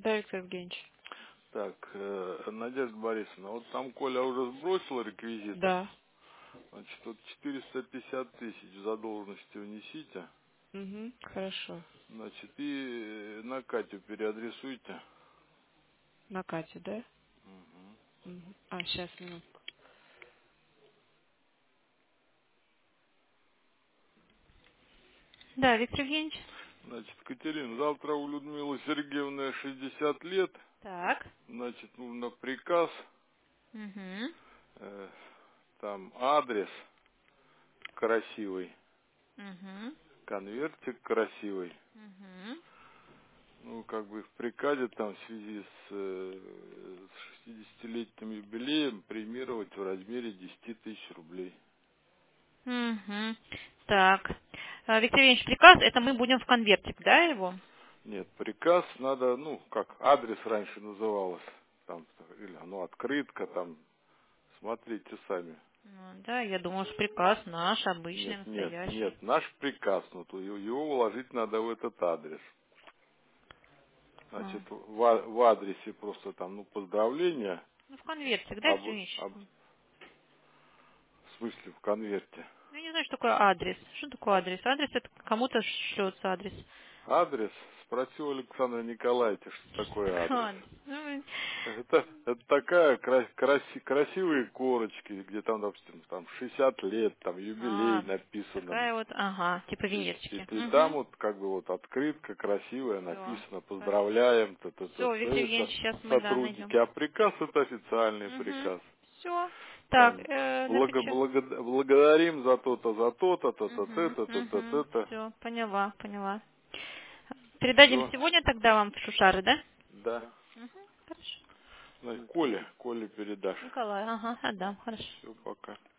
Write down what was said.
Да, Виктор Евгеньевич. Так, Надежда Борисовна, вот там Коля уже сбросил реквизиты. Да. Значит, вот 450 тысяч задолженности внесите. Угу, хорошо. Значит, и на Катю переадресуйте. На Катю, да? Мгм. Угу. А, сейчас, минутку. Да, Виктор Евгеньевич. Значит, Катерина, завтра у Людмилы Сергеевны 60 лет. Так. Значит, нужно приказ, Угу. э, там адрес красивый, Угу. конвертик красивый. Угу. Ну, как бы в приказе там в связи с 60-летним юбилеем премировать в размере 10 тысяч рублей. Угу. Так. Виктор Евгеньевич, приказ, это мы будем в конвертик, да, его? Нет, приказ надо, ну, как адрес раньше называлось, там, или оно открытка, там, смотрите сами. Ну, да, я думала, что приказ наш, обычный, Нет, настоящий. наш приказ, ну, то его вложить надо в этот адрес. А. Значит, в адресе просто там, ну, поздравления, Ну, в конвертик, да, Виктор об, Евгеньевич? в смысле в конверте. Ну, я не знаю, что такое адрес. Что такое адрес? Адрес это кому-то шлется адрес. Адрес? Спросил Александра Николаевича, что такое адрес. Адрес. Ну, Это такая красивые корочки, где там, допустим, там 60 лет, там юбилей написано. такая вот, ага, типа И венерчики. там Угу. вот как бы вот открытка красивая, Все. написано «Поздравляем», Все, Виктор т.т.т. Евгеньевич, сейчас мы, да, сотрудники, найдем. а приказ это официальный Угу. приказ. Все. Так, Там напечатать. благодарим за то-то, за то-то, то-то, Угу. то-то, то-то, Угу. то-то. Все, поняла. Передадим Все, сегодня тогда вам в Шушары, да? да. Угу. Хорошо. Значит, Коле передашь. Николай, ага, отдам, хорошо. Все, пока.